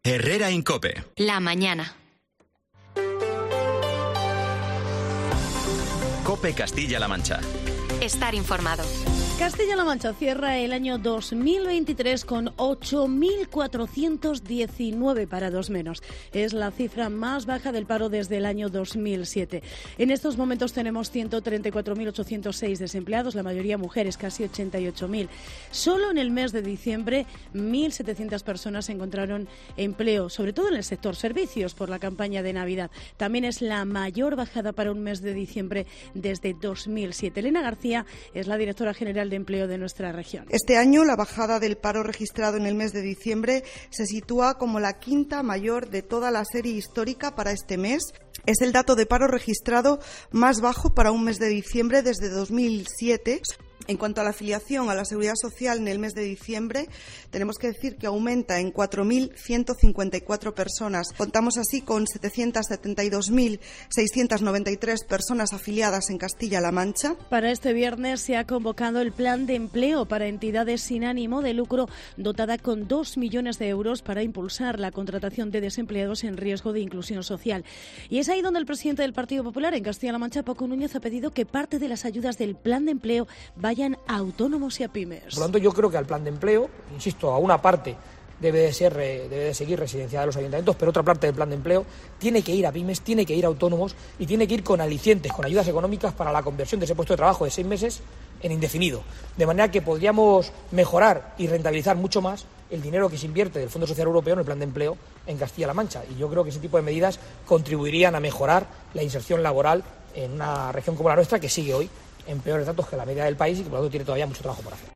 Herrera en COPE. La mañana. COPE Castilla-La Mancha. Estar informado. Castilla-La Mancha cierra el año 2023 con 8.419 parados menos. Es la cifra más baja del paro desde el año 2007. En estos momentos tenemos 134.806 desempleados, la mayoría mujeres, casi 88.000. Solo en el mes de diciembre, 1.700 personas encontraron empleo, sobre todo en el sector servicios, por la campaña de Navidad. También es la mayor bajada para un mes de diciembre desde 2007. Elena García es la directora general de empleo de nuestra región. Este año la bajada del paro registrado en el mes de diciembre se sitúa como la quinta mayor de toda la serie histórica para este mes. Es el dato de paro registrado más bajo para un mes de diciembre desde 2007. En cuanto a la afiliación a la Seguridad Social en el mes de diciembre, tenemos que decir que aumenta en 4.154 personas. Contamos así con 772.693 personas afiliadas en Castilla-La Mancha. Para este viernes se ha convocado el Plan de Empleo para entidades sin ánimo de lucro, dotada con 2 millones de euros para impulsar la contratación de desempleados en riesgo de inclusión social. Y es ahí donde el presidente del Partido Popular en Castilla-La Mancha, Paco Núñez, ha pedido que parte de las ayudas del Plan de Empleo vayan a autónomos y a pymes. Por lo tanto, yo creo que al plan de empleo, insisto, a una parte debe de seguir residenciada de los ayuntamientos, pero otra parte del plan de empleo tiene que ir a pymes, tiene que ir a autónomos y tiene que ir con alicientes, con ayudas económicas para la conversión de ese puesto de trabajo de 6 meses en indefinido. De manera que podríamos mejorar y rentabilizar mucho más el dinero que se invierte del Fondo Social Europeo en el plan de empleo en Castilla-La Mancha. Y yo creo que ese tipo de medidas contribuirían a mejorar la inserción laboral en una región como la nuestra, que sigue hoy en peores datos que la media del país y que por lo tanto tiene todavía mucho trabajo por hacer.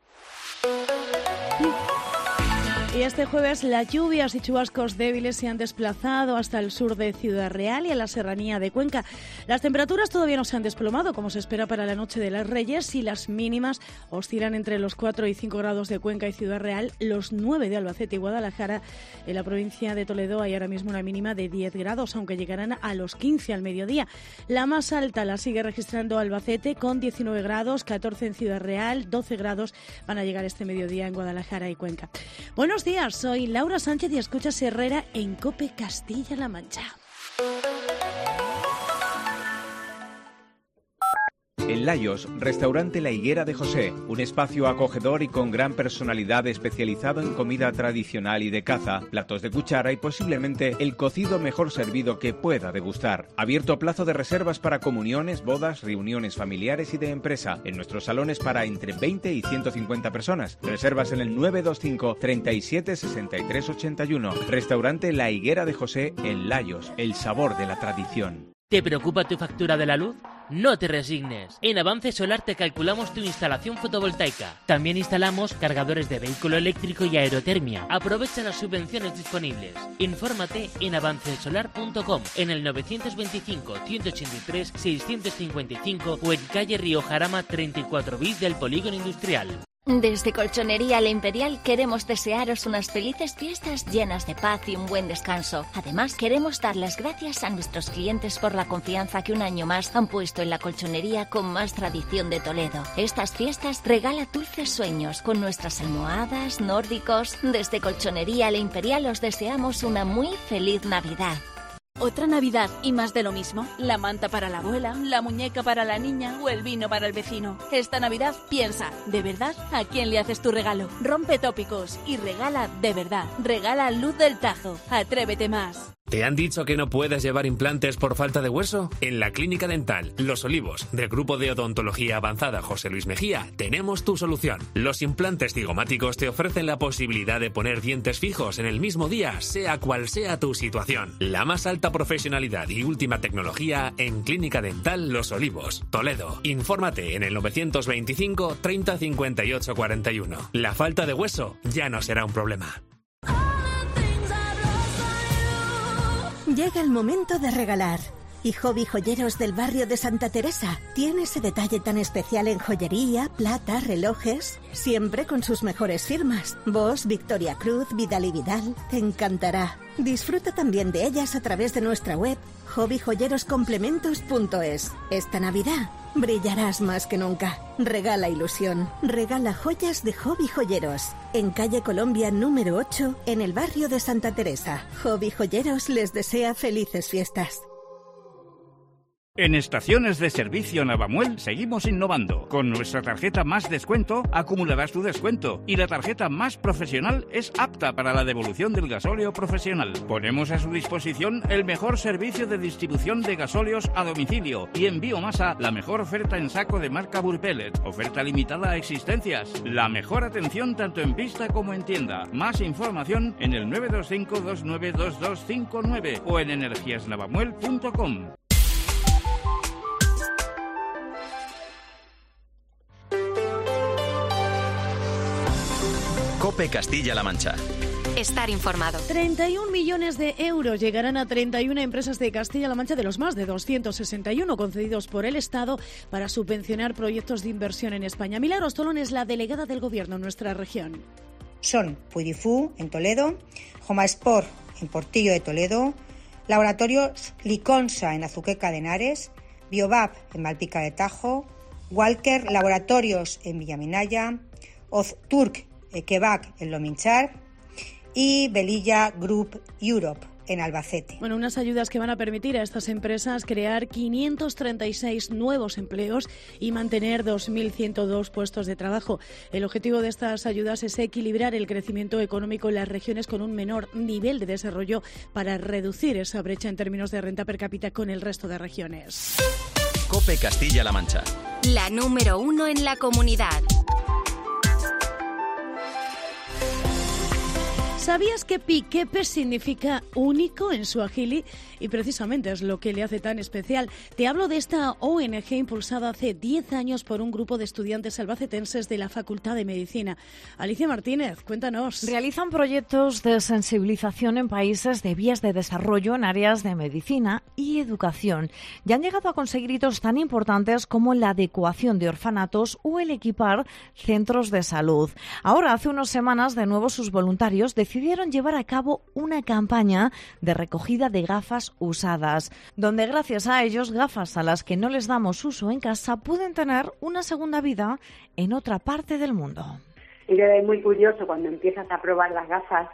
Y este jueves las lluvias y chubascos débiles se han desplazado hasta el sur de Ciudad Real y a la serranía de Cuenca. Las temperaturas todavía no se han desplomado, como se espera para la noche de las Reyes, y las mínimas oscilan entre los 4 y 5 grados de Cuenca y Ciudad Real, los 9 de Albacete y Guadalajara. En la provincia de Toledo hay ahora mismo una mínima de 10 grados, aunque llegarán a los 15 al mediodía. La más alta la sigue registrando Albacete con 19 grados, 14 en Ciudad Real, 12 grados van a llegar este mediodía en Guadalajara y Cuenca. Buenos días, soy Laura Sánchez y escuchas Herrera en COPE Castilla-La Mancha. En Layos, restaurante La Higuera de José, un espacio acogedor y con gran personalidad especializado en comida tradicional y de caza, platos de cuchara y posiblemente el cocido mejor servido que pueda degustar. Abierto a plazo de reservas para comuniones, bodas, reuniones familiares y de empresa, en nuestros salones para entre 20 y 150 personas. Reservas en el 925 37 63 81. Restaurante La Higuera de José en Layos, el sabor de la tradición. ¿Te preocupa tu factura de la luz? No te resignes. En Avance Solar te calculamos tu instalación fotovoltaica. También instalamos cargadores de vehículo eléctrico y aerotermia. Aprovecha las subvenciones disponibles. Infórmate en avancesolar.com, en el 925-183-655 o en calle Río Jarama 34 bis del Polígono Industrial. Desde Colchonería La Imperial queremos desearos unas felices fiestas llenas de paz y un buen descanso. Además, queremos dar las gracias a nuestros clientes por la confianza que un año más han puesto en la colchonería con más tradición de Toledo. Estas fiestas regala dulces sueños con nuestras almohadas, nórdicos. Desde Colchonería La Imperial os deseamos una muy feliz Navidad. ¿Otra Navidad y más de lo mismo? La manta para la abuela, la muñeca para la niña o el vino para el vecino. Esta Navidad piensa, ¿de verdad? ¿A quién le haces tu regalo? Rompe tópicos y regala de verdad. Regala Luz del Tajo. Atrévete más. ¿Te han dicho que no puedes llevar implantes por falta de hueso? En la Clínica Dental Los Olivos, del Grupo de Odontología Avanzada José Luis Mejía, tenemos tu solución. Los implantes cigomáticos te ofrecen la posibilidad de poner dientes fijos en el mismo día, sea cual sea tu situación. La más alta profesionalidad y última tecnología en Clínica Dental Los Olivos, Toledo. Infórmate en el 925 30 58 41. La falta de hueso ya no será un problema. Llega el momento de regalar. Y Hobby Joyeros del barrio de Santa Teresa tiene ese detalle tan especial en joyería, plata, relojes, siempre con sus mejores firmas. Bosch, Victoria Cruz, Vidal y Vidal, te encantará. Disfruta también de ellas a través de nuestra web hobbyjoyeroscomplementos.es. Esta Navidad brillarás más que nunca. Regala ilusión, regala joyas de Hobby Joyeros. En calle Colombia número 8, en el barrio de Santa Teresa. Hobby Joyeros les desea felices fiestas. En Estaciones de Servicio Navamuel seguimos innovando. Con nuestra tarjeta Más Descuento acumularás tu descuento y la tarjeta Más Profesional es apta para la devolución del gasóleo profesional. Ponemos a su disposición el mejor servicio de distribución de gasóleos a domicilio y en biomasa la mejor oferta en saco de marca Burpellet. Oferta limitada a existencias. La mejor atención tanto en pista como en tienda. Más información en el 925292259 o en energiasnavamuel.com. COPE Castilla-La Mancha. Estar informado. 31 millones de euros llegarán a 31 empresas de Castilla-La Mancha de los más de 261 concedidos por el Estado para subvencionar proyectos de inversión en España. Milagros Tolón es la delegada del Gobierno en nuestra región. Son Pudifú, en Toledo, Homasport, en Portillo de Toledo, Laboratorios Liconsa, en Azuqueca de Henares, Biobab, en Malpica de Tajo, Walker Laboratorios, en Villaminaya, Ozturk Quebec, en Lominchar, y Velilla Group Europe, en Albacete. Bueno, unas ayudas que van a permitir a estas empresas crear 536 nuevos empleos y mantener 2.102 puestos de trabajo. El objetivo de estas ayudas es equilibrar el crecimiento económico en las regiones con un menor nivel de desarrollo para reducir esa brecha en términos de renta per cápita con el resto de regiones. COPE Castilla-La Mancha. La número 1 en la comunidad. ¿Sabías que Piquepe significa único en suajili? Y precisamente es lo que le hace tan especial. Te hablo de esta ONG impulsada hace 10 años por un grupo de estudiantes albacetenses de la Facultad de Medicina. Alicia Martínez, cuéntanos. Realizan proyectos de sensibilización en países de vías de desarrollo en áreas de medicina y educación. Y han llegado a conseguir hitos tan importantes como la adecuación de orfanatos o el equipar centros de salud. Ahora, hace unas semanas, de nuevo sus voluntarios decidieron llevar a cabo una campaña de recogida de gafas usadas, donde gracias a ellos gafas a las que no les damos uso en casa pueden tener una segunda vida en otra parte del mundo. Y es muy curioso cuando empiezas a probar las gafas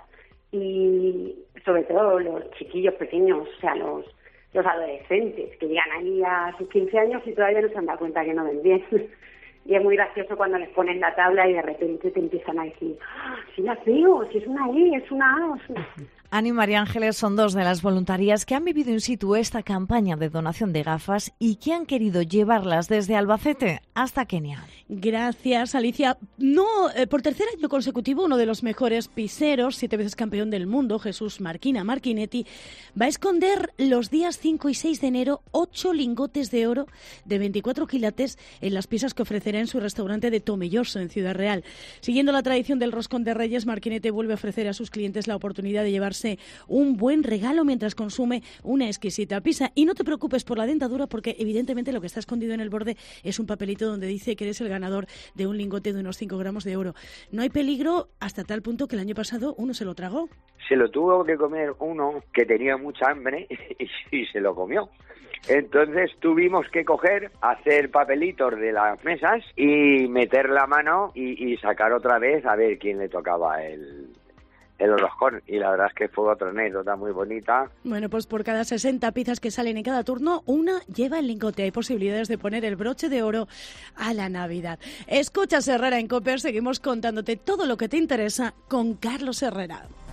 y sobre todo los chiquillos pequeños, o sea, los adolescentes que llegan ahí a sus 15 años y todavía no se han dado cuenta que no ven bien. Y es muy gracioso cuando les ponen la tabla y de repente te empiezan a decir, si las veo, si es una E, es una A. Ani y María Ángeles son dos de las voluntarias que han vivido in situ esta campaña de donación de gafas y que han querido llevarlas desde Albacete hasta Kenia. Gracias, Alicia. Por tercer año consecutivo, uno de los mejores piseros, 7 veces campeón del mundo, Jesús Marquinetti, va a esconder los días 5 y 6 de enero 8 lingotes de oro de 24 quilates en las piezas que ofrecerá en su restaurante de Tomelloso, en Ciudad Real. Siguiendo la tradición del roscón de Reyes, Marquinetti vuelve a ofrecer a sus clientes la oportunidad de llevarse un buen regalo mientras consume una exquisita pizza. Y no te preocupes por la dentadura, porque evidentemente lo que está escondido en el borde es un papelito donde dice que eres el ganador de un lingote de unos 5 gramos de oro. No hay peligro hasta tal punto que el año pasado uno se lo tragó. Se lo tuvo que comer uno que tenía mucha hambre y se lo comió. Entonces tuvimos que hacer papelitos de las mesas y meter la mano y sacar otra vez a ver quién le tocaba el roscón, y la verdad es que fue otra anécdota muy bonita. Bueno, pues por cada 60 pizzas que salen en cada turno, una lleva el lingote. Hay posibilidades de poner el broche de oro a la Navidad. Escuchas Herrera en COPE, seguimos contándote todo lo que te interesa con Carlos Herrera.